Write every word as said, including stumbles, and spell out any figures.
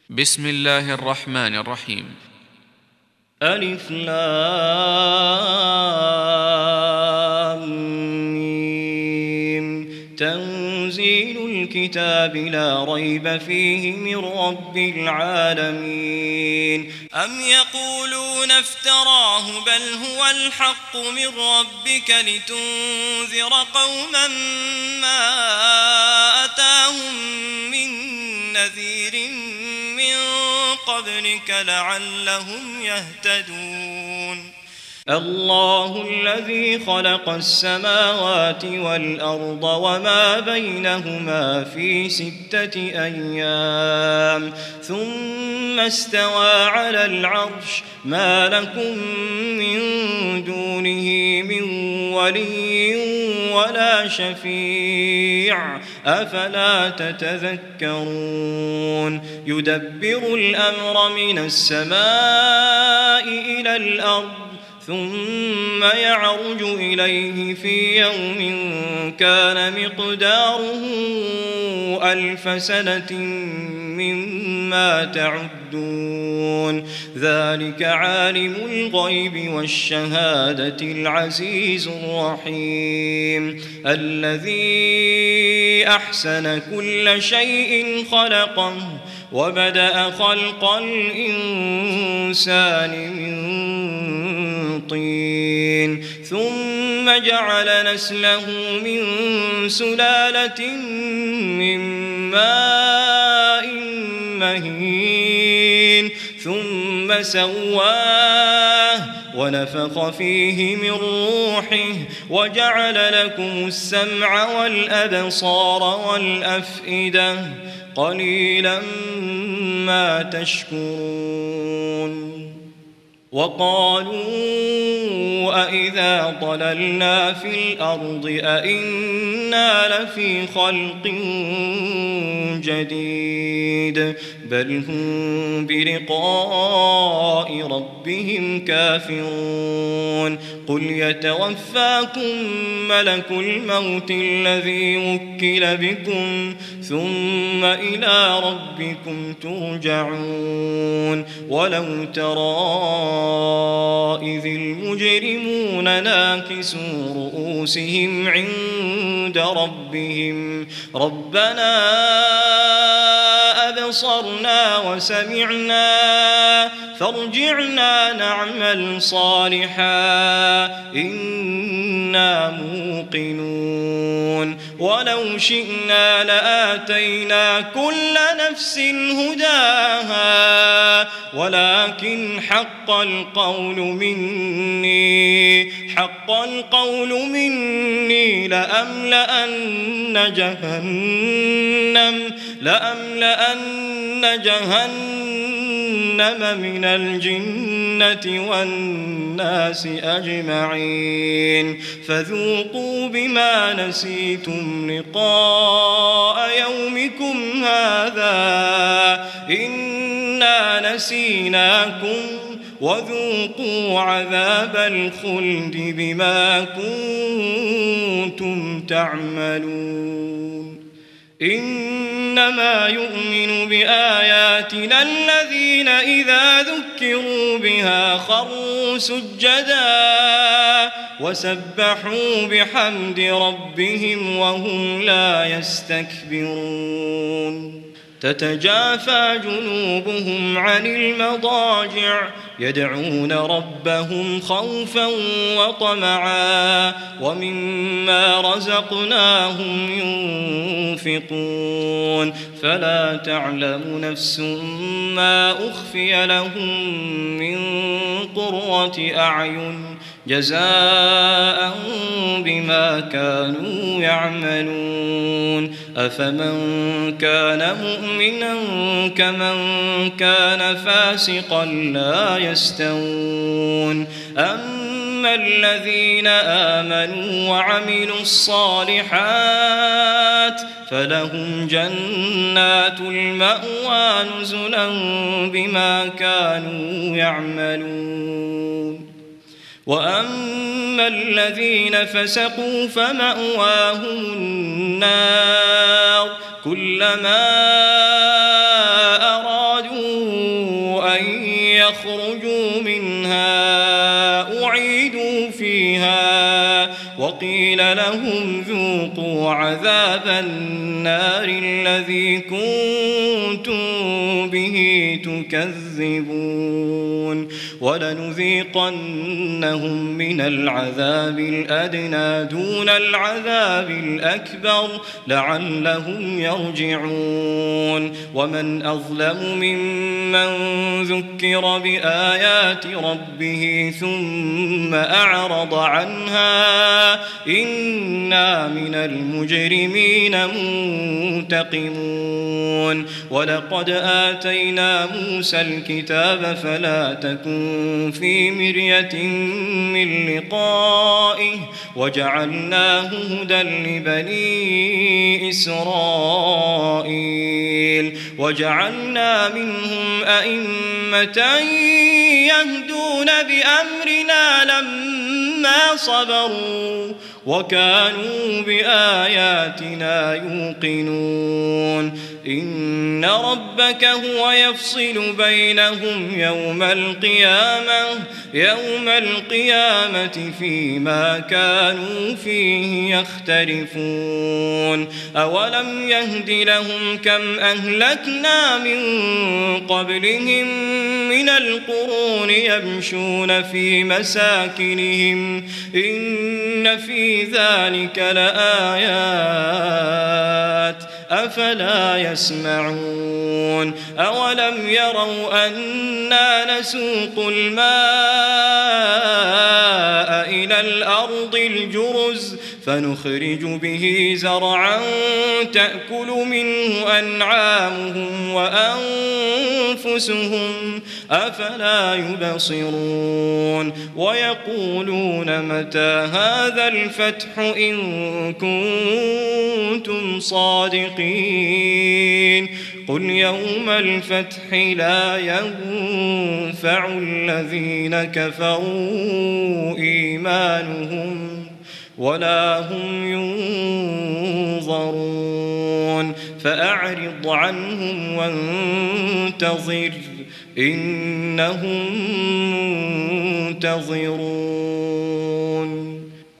بسم الله الرحمن الرحيم. ألف لام ميم. تنزيل الكتاب لا ريب فيه من رب العالمين. أم يقولون افتراه بل هو الحق من ربك لتنذر قوما ما أتاهم من نذير من قبلك لعلهم يهتدون. الله الذي خلق السماوات والأرض وما بينهما في ستة أيام ثم استوى على العرش ما لكم من دونه من ولي ولا شفيع أفلا تتذكرون. يدبر الأمر من السماء إلى الأرض ثم يعرج إليه في يوم كان مقداره ألف سنة مما تعدون. ذلك عالم الغيب والشهادة العزيز الرحيم الذي أحسن كل شيء خلقه وبدأ خلق الإنسان من طين ثم جعل نسله من سلالة من ماء مهين ثم سواه ونفخ فيه من روحه وجعل لكم السمع والأبصار والأفئدة قليلا ما تشكرون. وقالوا أإذا ضللنا في الأرض أإنا لفي خلق جديد بل هم بلقاء ربهم كافرون. قل يتوفاكم ملك الموت الذي وكل بكم ثم إلى ربكم ترجعون. ولو ترى إذ المجرمون ناكسوا رؤوسهم عند ربهم ربنا أبصرنا وسمعنا فارجعنا نعمل صالحا إنا موقنون. ولو شئنا لآتينا كل نفس هداها ولكن حق القول مني حق القول مني لأملأن جهنم لأملأن جهنم من الجنة والناس أجمعين. فذوقوا بما نسيتم لقاء يومكم هذا إنا نسيناكم وذوقوا عذاب الخلد بما كنتم تعملون. إنما يؤمن بآياتنا الذين إذا ذكروا بها خروا سجدا وسبحوا بحمد ربهم وهم لا يستكبرون. تتجافى جنوبهم عن المضاجع يدعون ربهم خوفا وطمعا ومما رزقناهم ينفقون. فلا تعلم نفس ما أخفي لهم من قرة أعين جزاء بما كانوا يعملون. أفمن كان مؤمنا كمن كان فاسقا لا يستوون. أما الذين آمنوا وعملوا الصالحات فلهم جنات المأوى نزلا بما كانوا يعملون. وأما الذين فسقوا فمأواهم النار كلما أرادوا قيل لهم ذوقوا عذاب النار الذي كنتم به تكذبون ولنذيقنهم من العذاب الأدنى دون العذاب الأكبر لعلهم يرجعون ومن أظلم ممن ذكر بآيات ربه ثم أعرض عنها إنا من المجرمين منتقمون ولقد آتينا موسى الكتاب فلا تكن في مرية من لقائه وجعلناه هدى لبني إسرائيل وجعلنا منهم أئمة يهدون بأمرنا لما صبروا وكانوا بآياتنا يوقنون إن ربك هو يفصل بينهم يوم القيامة يوم القيامة فيما كانوا فيه يختلفون أولم يهد لهم كم أهلكنا من قبلهم من القرون يمشون في مساكنهم إن في ذلك لآيات أفلا يسمعون أولم يروا أنا نسوق الماء إلى الأرض الجرز فنخرج به زرعا تأكل منه أنعامهم وأنفسهم أفلا يبصرون ويقولون متى هذا الفتح إن كنتم صادقين قل يوم الفتح لا ينفع الذين كفروا إيمانهم ولا هم ينظرون فأعرض عنهم وانتظر إنهم منتظرون.